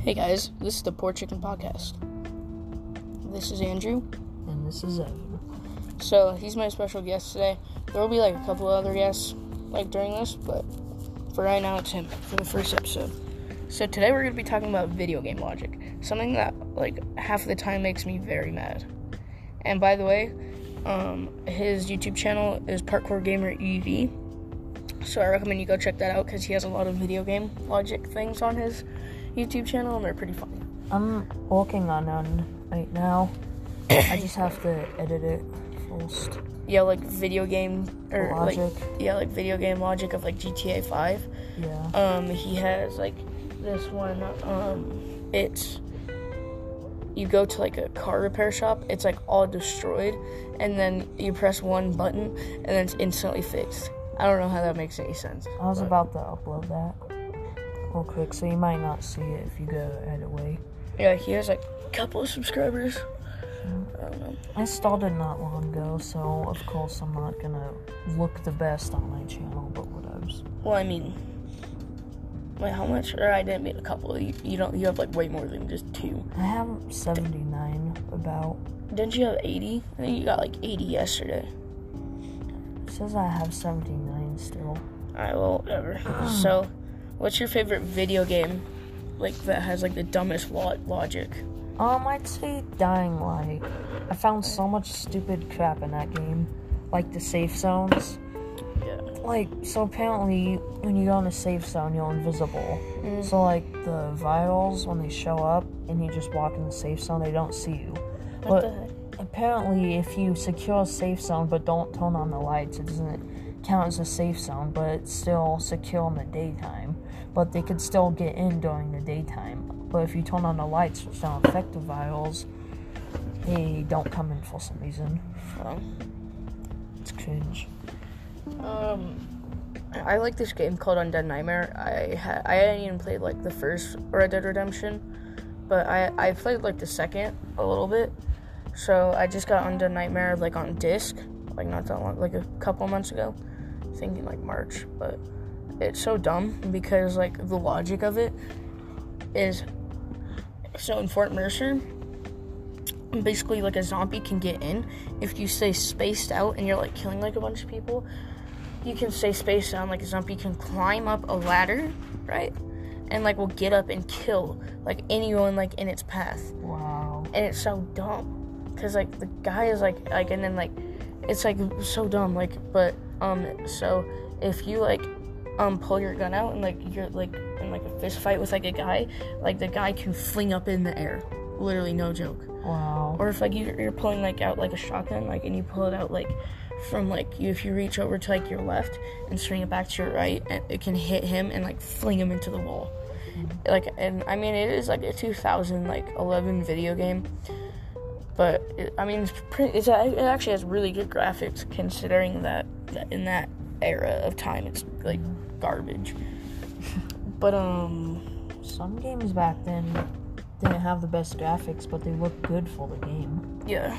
Hey guys, this is the Poor Chicken Podcast. This is Andrew. And this is Evan. So, he's my special guest today. There will be a couple of other guests during this, but for right now it's him for the first episode. So today we're going to be talking about video game logic. Something that half of the time makes me very mad. And by the way, his YouTube channel is Parkour Gamer EV. So I recommend you go check that out because he has a lot of video game logic things on his YouTube channel and they're pretty funny. I'm working on one right now. I just have to edit it first. Yeah, video game or logic. Video game logic of GTA 5. Yeah. He has this one. It's you go to a car repair shop. It's all destroyed, and then you press one button, and then it's instantly fixed. I don't know how that makes any sense. I was about to upload that real quick, so you might not see it if you go edit way. Yeah, he has a couple of subscribers. I don't know. I started not long ago, so of course I'm not gonna look the best on my channel, but whatevs. Well, I mean, wait, how much? Or I didn't mean a couple. You have way more than just two. I have 79 about. Didn't you have 80? I think you got 80 yesterday. It says I have 79 still. Alright, well, whatever. So, what's your favorite video game that has the dumbest logic? I'd say Dying Light. I found so much stupid crap in that game. The safe zones. Yeah. So apparently, when you go in a safe zone, you're invisible. So, the virals, when they show up, and you just walk in the safe zone, they don't see you. What the heck? Apparently, if you secure a safe zone, but don't turn on the lights, it doesn't count as a safe zone, but it's still secure in the daytime. But they could still get in during the daytime. But if you turn on the lights, which don't affect the virals, they don't come in for some reason. Oh. It's cringe. I like this game called Undead Nightmare. I hadn't even played the first Red Dead Redemption, but I played the second a little bit. So I just got Undead Nightmare on disc, not that long, a couple months ago, thinking March. But it's so dumb because the logic of it is, so in Fort Mercer, basically a zombie can get in if you stay spaced out and you're killing a bunch of people. You can stay spaced out, a zombie can climb up a ladder, right? And will get up and kill anyone in its path. Wow. And it's so dumb because the guy is and then it's so dumb but so if you pull your gun out and you're in a fist fight with a guy, the guy can fling up in the air, literally, no joke. Wow. Or if you're pulling out a shotgun and you pull it out from if you reach over to your left and swing it back to your right, and it can hit him and fling him into the wall. And I mean, it is a 2011 video game, but it actually has really good graphics considering that in that era of time it's garbage. But some games back then didn't have the best graphics, but they looked good for the game. Yeah.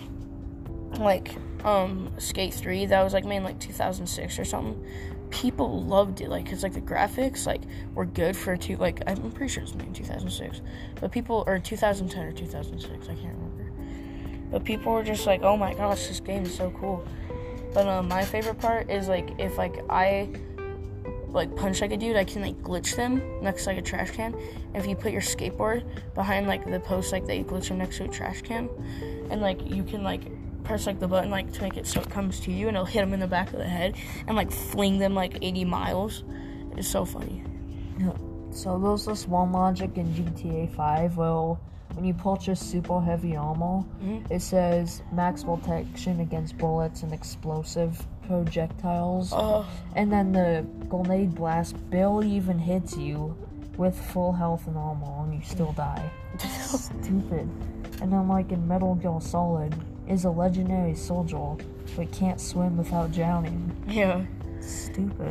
Skate 3, that was made 2006 or something. People loved it, because the graphics were good for I'm pretty sure it's made in 2006, but people, or 2010 or 2006, I can't remember. But people were just oh my gosh, this game is so cool. But my favorite part is if I punch a dude, I can glitch them next to a trash can. If you put your skateboard behind the post that you glitch them next to a trash can, and you can press the button to make it so it comes to you, and it'll hit them in the back of the head and fling them 80 miles. It's so funny. Yeah. So there's this one logic in GTA 5 where when you purchase super heavy armor, it says max protection against bullets and explosive projectiles. And then the grenade blast barely even hits you with full health and armor, and you still die. Stupid. And then in Metal Gear Solid is a legendary soldier but can't swim without drowning. Yeah. Stupid.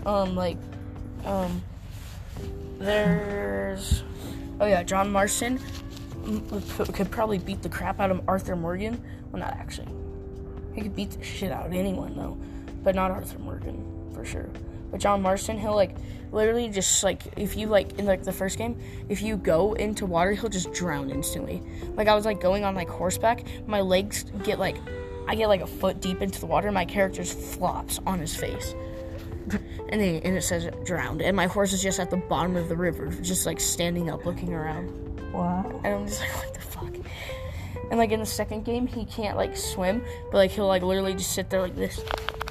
There's John Marston could probably beat the crap out of Arthur Morgan. Well, not actually. He could beat the shit out of anyone, though. But not Arthur Morgan. for sure. But John Marston, he'll like literally just like if you like in like the first game, if you go into water, he'll just drown instantly. Like I was like going on like horseback, my legs get like I get like a foot deep into the water, my character just flops on his face. And it says drowned, and my horse is just at the bottom of the river, just like standing up, looking around. Wow. And I'm just like, what the fuck? And like in the second game, he can't like swim, but like he'll like literally just sit there like this.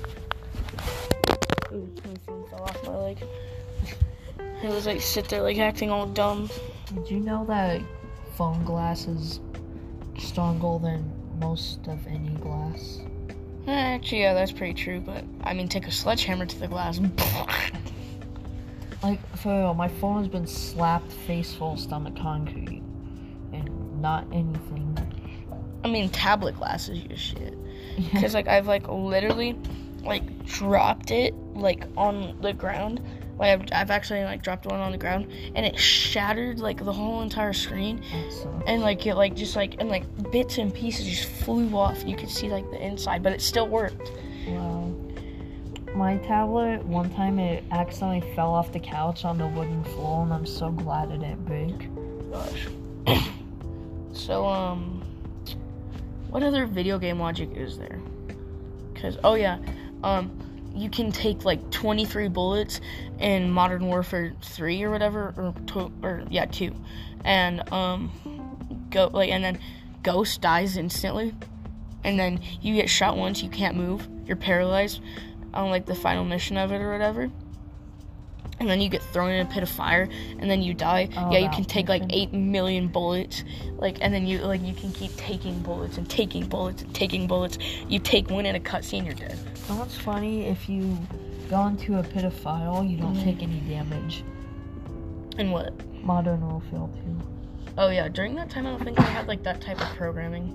Ooh, my phone fell off my leg. He'll just like sit there like acting all dumb. Did you know that phone glass is stronger than most of any glass? Actually, yeah, that's pretty true, but I mean, take a sledgehammer to the glass. Like, for real, my phone has been slapped face first on the concrete, and not anything. I mean, tablet glass is your shit. Because, like, I've, like, literally, like, dropped it, like, on the ground. Like, I've actually, like, dropped one on the ground, and it shattered, like, the whole entire screen. And, like, it, like, just, like, and, like, bits and pieces just flew off. You could see, like, the inside, but it still worked. Wow. My tablet, one time it accidentally fell off the couch on the wooden floor, and I'm so glad it didn't break. Gosh. So, what other video game logic is there? Because, oh, yeah, you can take, like, 23 bullets in Modern Warfare 3 or whatever, or 2, and, go, like, and then Ghost dies instantly, and then you get shot once, you can't move, you're paralyzed on, like, the final mission of it or whatever, and then you get thrown in a pit of fire, and then you die. Oh, yeah, you can take, like, 8 million bullets, like, and then you can keep taking bullets and taking bullets and taking bullets. You take one in a cutscene, you're dead. You know what's funny? If you go into a pit of fire, you don't take any damage. And what? Modern Warfare 2. Oh, yeah, during that time, I don't think I had, like, that type of programming.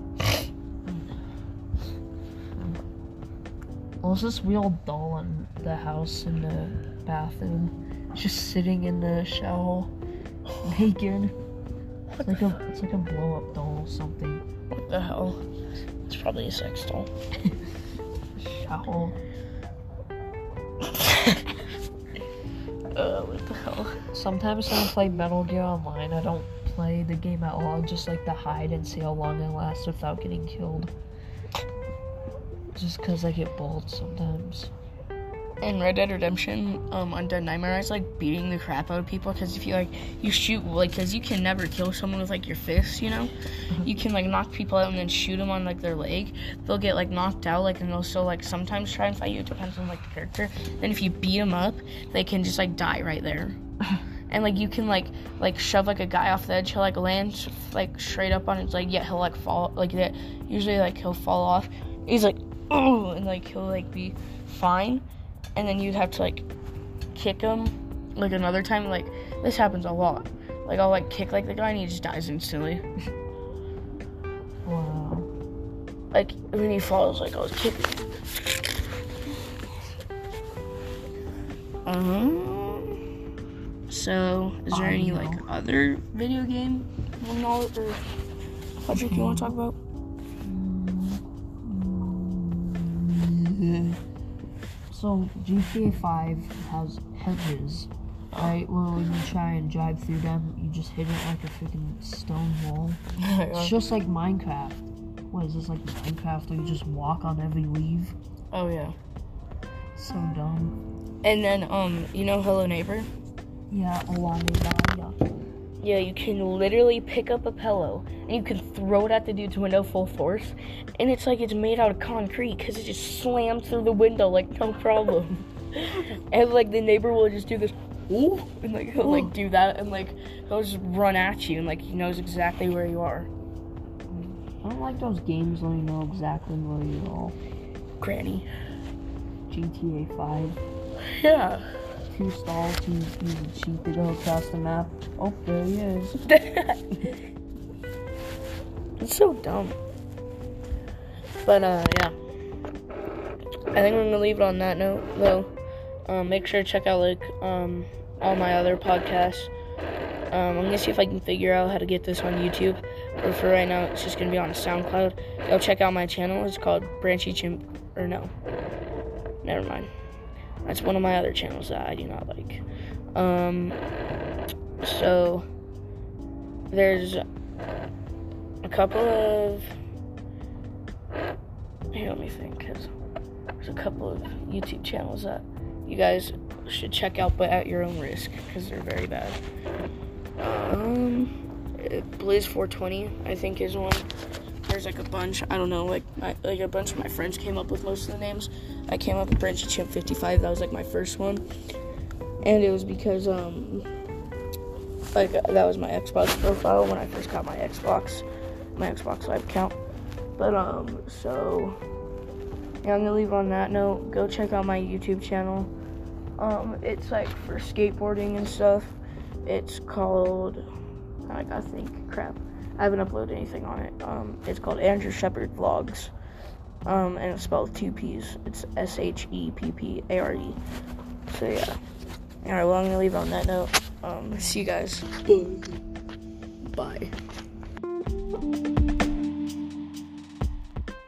Well, it's just real dull in the house, in the bathroom, just sitting in the shower, naked. It's like a blow-up doll or something. What the hell? It's probably a sex doll. Shower. What the hell? Sometimes when I play Metal Gear Online, I don't play the game at all, just like to hide and see how long it lasts without getting killed. Just because I get bored sometimes. In Red Dead Redemption, Undead Nightmare, I was, like, beating the crap out of people, because if you, like, you shoot, like, because you can never kill someone with, like, your fists, you know? You can, like, knock people out and then shoot them on, like, their leg. They'll get, like, knocked out, like, and they'll still, like, sometimes try and fight you. It depends on, like, the character. Then if you beat them up, they can just, like, die right there. And, like, you can, like, shove, like, a guy off the edge. He'll, like, land, like, straight up on his leg. Yeah, he'll, like, fall, like, that. Usually, like, he'll fall off. He's, like, oh, and, like, he'll, like, be fine. And then you'd have to, like, kick him, like, another time. Like, this happens a lot. Like, I'll, like, kick, like, the guy, and he just dies instantly. Wow. Like, when he falls, like, I was kicking. So, is there any, like, other video game knowledge or logic you want to talk about? So, GTA 5 has hedges, right? Well, when you try and drive through them, you just hit it like a freaking stone wall. It's just like Minecraft. What, is this like Minecraft where you just walk on every leaf? Oh, yeah. So dumb. And then, you know Hello Neighbor? Yeah, along with that, yeah. Yeah, you can literally pick up a pillow and you can throw it at the dude's window full force, and it's like it's made out of concrete because it just slams through the window like no problem. And like the neighbor will just do this, ooh, and like he'll like do that, and like he'll just run at you, and like he knows exactly where you are. I don't like those games where you know exactly where you are. Granny. GTA 5. Yeah. 2 stalls to use a cheat to go across the map. Oh, there he is. It's so dumb. But, yeah. I think we're gonna leave it on that note, though. Make sure to check out, like, all my other podcasts. I'm gonna see if I can figure out how to get this on YouTube. But for right now, it's just gonna be on SoundCloud. Go check out my channel. It's called Branchy Chimp. Or no. Never mind. That's one of my other channels that I do not like. So there's a couple of, here, let me think, because there's a couple of YouTube channels that you guys should check out, but at your own risk, because they're very bad. Blizz420, I think, is one. There's like a bunch, I don't know, like a bunch of my friends came up with most of the names. I came up with BrenchyChimp55, that was like my first one. And it was because, that was my Xbox profile when I first got my Xbox Live account. But, so, yeah, I'm gonna leave on that note. Go check out my YouTube channel. It's like for skateboarding and stuff. It's called, I think, crap. I haven't uploaded anything on it. It's called Andrew Shepard Vlogs. And it's spelled with 2 P's. It's SHEPPARD. So, yeah. Alright, well, I'm gonna leave on that note. See you guys. Bye.